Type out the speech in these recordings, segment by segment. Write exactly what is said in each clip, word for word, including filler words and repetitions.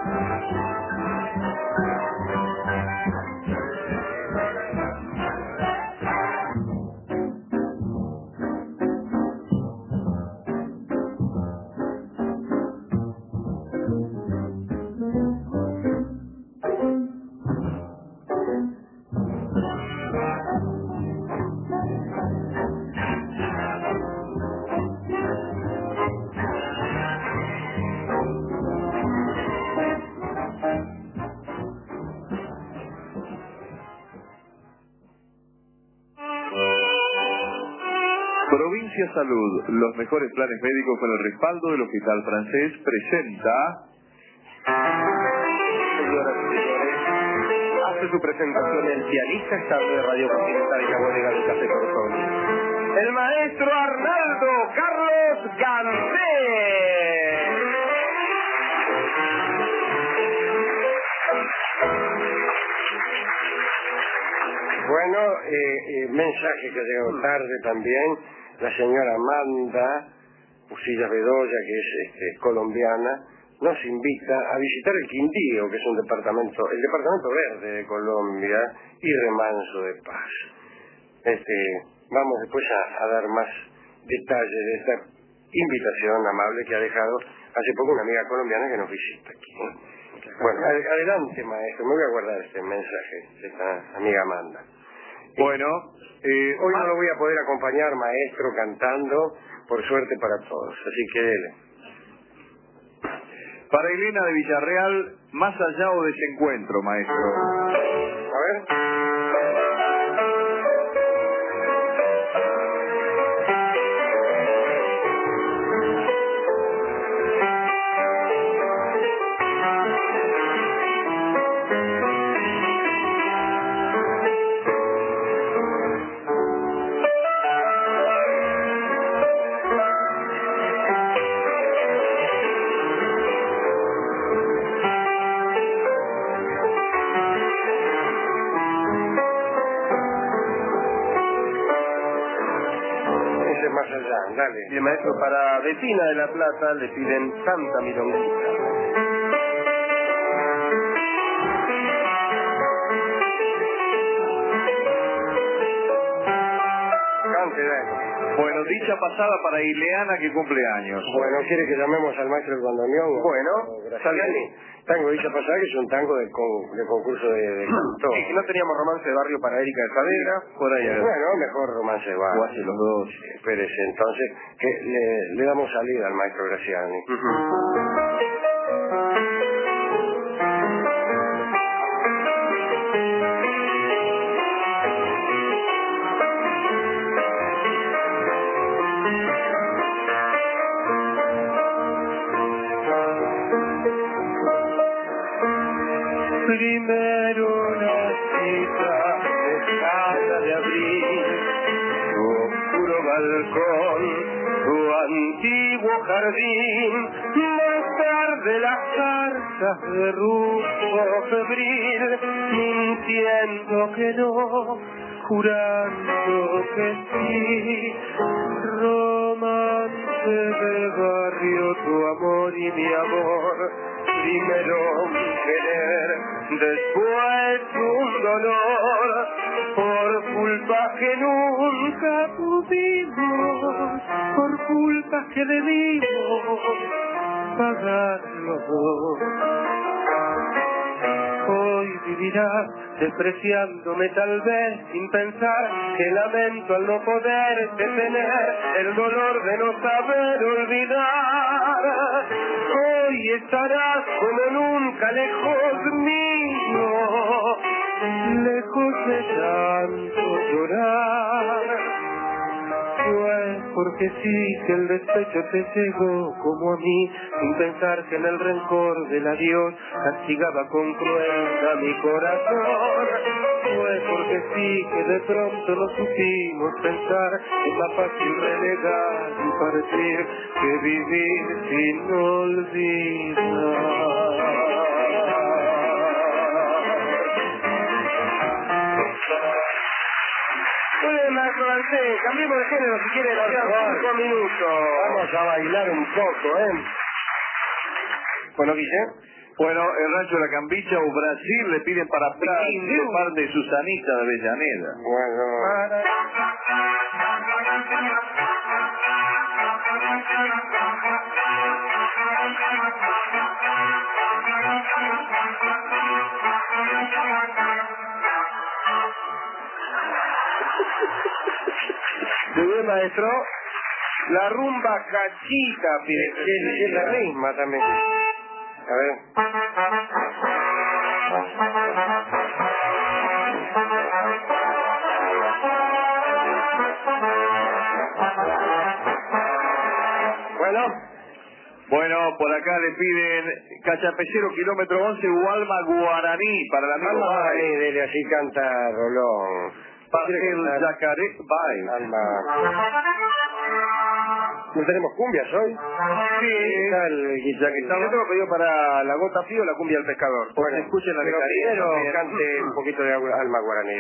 Provincia Salud, los mejores planes médicos con el respaldo del Hospital Francés, presenta... Señoras y señores, hace su presentación el pianista estable de Radio Continental y la bodega del Café Corazón, el maestro Arnaldo Carlos Gansé. Bueno, eh, eh, mensaje que ha llegado tarde también. La señora Amanda Usilla Bedoya, que es este, colombiana, nos invita a visitar el Quindío, que es un departamento, el departamento verde de Colombia y remanso de paz. Este, vamos después a, a dar más detalles de esta invitación amable que ha dejado hace poco una amiga colombiana que nos visita aquí. Bueno, ad- adelante, maestro, me voy a guardar este mensaje de esta amiga Amanda. Bueno, Eh, hoy no lo voy a poder acompañar, maestro, cantando, por suerte para todos, así que dele. para Elena de Villarreal, más allá o desencuentro, maestro. A ver. Ese es más allá, dale. Y el maestro, para Vecina de la Plata le piden Santa Milonguita. Cante, dale. Bueno, dicha pasada para Ileana, que cumple años. Bueno, ¿quiere que llamemos al maestro del bandoneón? Bueno, Salgani. Tango dicha pasada, que es un tango de, con, de concurso de, de canto. Sí, no teníamos romance de barrio para Erika de Saavedra. Por ahí. Bueno, mejor romance de barrio. O hace los dos. Espérese, entonces, que le, le damos salida al maestro Graciani. Primero una cita dejada de abril, su oscuro balcón, su antiguo jardín, más tarde las zarzas de rufo febril, mintiendo que no, jurando que sí, romance de barrio, tu amor y mi amor. Primero un querer, después un dolor, por culpa que nunca tuvimos, por culpa que debimos pagar los dos. Hoy vivirás despreciándome tal vez sin pensar que lamento al no poder detener el dolor de no saber olvidar. Hoy estarás como nunca lejos mío, lejos de tanto llorar. Fue porque sí que el despecho te cegó como a mí, sin pensar que en el rencor del adiós castigaba con crueldad mi corazón. Fue porque sí que de pronto no supimos pensar, es más fácil renegar y partir que vivir sin olvidar. Maestro Gansé, cambiemos de género si quiere, nos quedan cinco minutos. Vamos a bailar un poco, ¿eh? Bueno, Guille, Bueno, el Rancho La Cambicha o Brasil le piden para Piquín de parte de Susanita de Avellaneda. Bueno. Muy bien, maestro. La rumba cachita, fíjate, es la misma también. A ver. Bueno. Bueno, por acá le piden Cachapellero, kilómetro once, Alma Guaraní, para la misma Guaraní, dele así canta Rolón. El Yacaré Bye. Alma. ¿No tenemos cumbias hoy? Sí. Está el guitarrista. Yo tengo pedido para la gota frío la cumbia del pescador. Bueno, escuchen la pero primero cante un poquito de Alma Guaraní.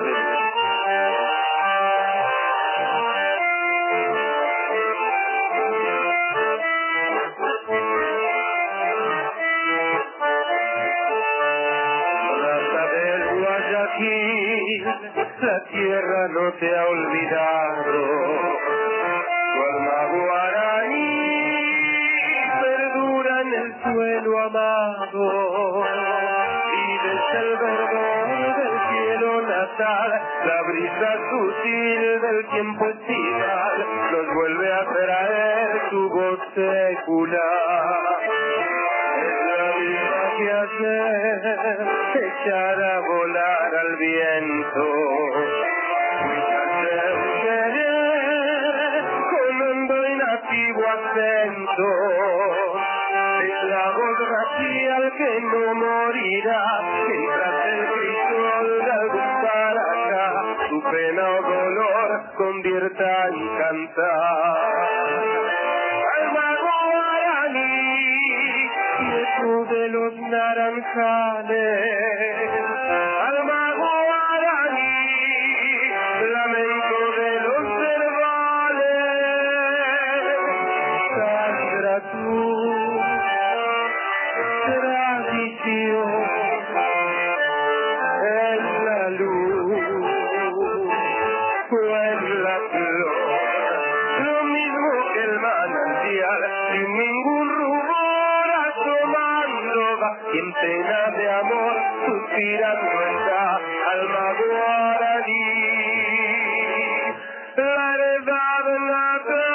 La tierra no te ha olvidado, tu alma guaraní perdura en el suelo amado, y desde el verdor del cielo natal, la brisa sutil del tiempo estival nos vuelve a traer tu voz secular. Que hacer, echar a volar al viento, querer con hondo y nativo acento, es la voz racial que no morirá, que tras el crisol de algún paraca, su pena o dolor convierta en cantar. De los naranjales, alma guaraní, lamento de los cervales, saldrá tu tradición en la luz o en la flor, lo mismo que el manantial, sin ningún rubor. Quien pena de amor suspirando está, alma guaraní, la heredad natal.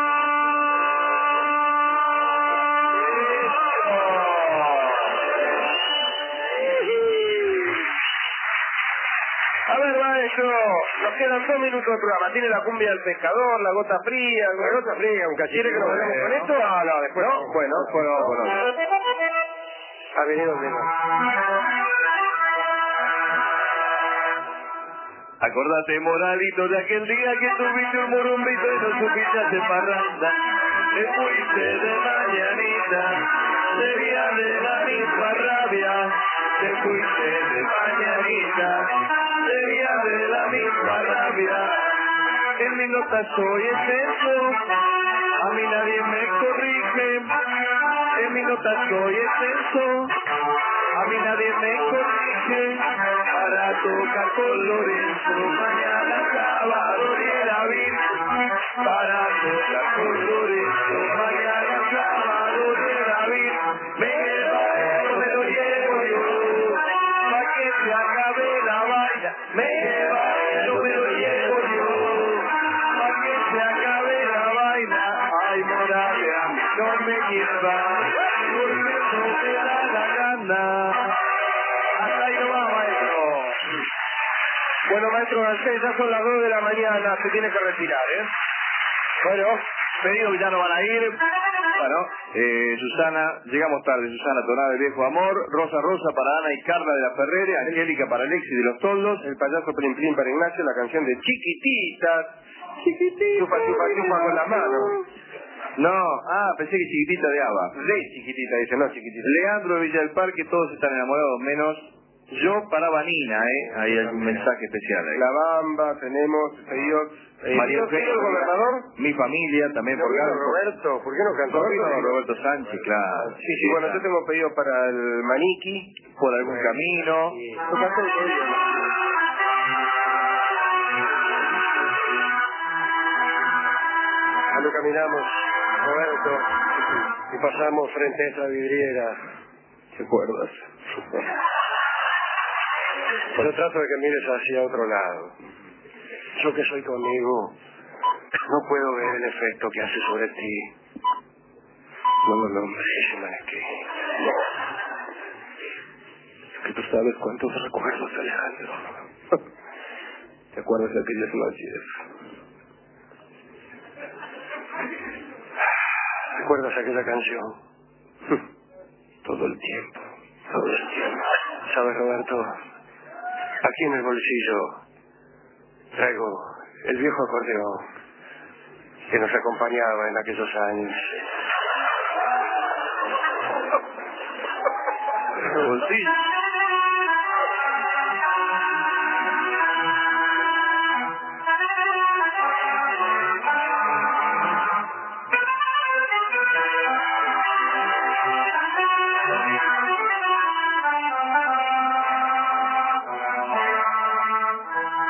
A ver, maestro, nos quedan dos minutos de programa. Tiene la cumbia del pescador, la gota fría, la gota fría, un cachito. ¿Quiere que nos vayamos con esto? Ah, no, después. ¿No? Bueno, bueno, bueno. Ha venido el mismo. Acordate, Moralito, de aquel día que tuviste un morumbito y no supiste hacer parranda. Te fuiste de mañanita, de día de la misma rabia. Te fuiste de mañanita, de día de la misma rabia. En mi nota soy exceso, a mí nadie me corrige. En mi nota soy exceso, a mí nadie me corrige. Para tocar con Lorenzo, mañana sábado y David. Para tocar con Lorenzo, mañana sábado y David. Me llevo, me lo llevo yo, pa' que se acabe la vaina. Me llevo, me lo llevo yo, pa' que se acabe la vaina. Ay, Morales, a mí no me lleva, porque no me da la gana. Hasta ahí no va, maestro. Bueno, maestro Garcés, ya son las dos de la mañana, se tiene que retirar, ¿eh? Bueno, pedido que ya no van a ir. Bueno, eh, Susana, llegamos tarde, Susana Tonada de Viejo Amor, Rosa Rosa para Ana y Carla de la Ferrere, Angélica para Alexis de los Toldos, el payaso Plim Plim para Ignacio, la canción de Chiquititas, Chiquititas, chupa, chupa, chupa con las manos. No, ah, pensé que Chiquitita de Ava. De Chiquitita, dice, no Chiquitita. Leandro de Villa del Parque, todos están enamorados, menos Yo para Vanina, ¿eh? Hay algún mensaje especial ahí. La Bamba, tenemos pedidos. Eh, María ¿Pedido el gobernador? Mi familia también, ¿No por vino Garpo. Roberto? ¿Por qué no cantó Roberto, Roberto? Roberto Sánchez, claro. Sí, sí, bueno, yo tengo pedido para el Maniquí. Por algún Bueno, camino. sí. Lo cantó el Coelho. Cuando caminamos, Roberto, y pasamos frente a esa vidriera, ¿te acuerdas? Pero trato de que mires hacia otro lado. Yo que soy tu amigo, no puedo ver el efecto que hace sobre ti. No lo nombres, Maniquí. Es que tú sabes cuántos recuerdos, Alejandro. ¿Te acuerdas de aquellas noches? ¿Recuerdas aquella canción? Todo el tiempo, todo el tiempo. ¿Sabes, Roberto? Aquí en el bolsillo traigo el viejo acordeón que nos acompañaba en aquellos años. ¿El bolsillo?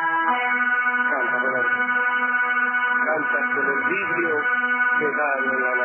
Canta, Roberto. Canta con el vidrio que da en la